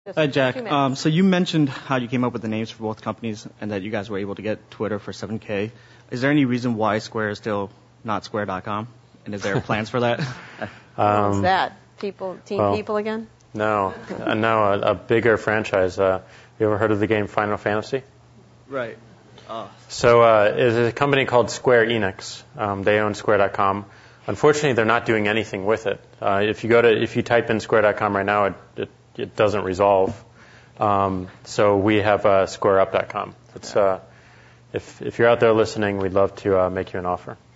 Hi, Jack. So you mentioned how you came up with the names for both companies and that you guys were able to get Twitter for $7K. Is there any reason why Square is still not Square.com? And is there plans for that? What's that? Team People again? No, a bigger franchise. You ever heard of the game Final Fantasy? Right. So it's a company called Square Enix. They own Square.com. Unfortunately, they're not doing anything with it. If you type in Square.com right now, it doesn't resolve. So we have SquareUp.com. It's if you're out there listening, we'd love to make you an offer.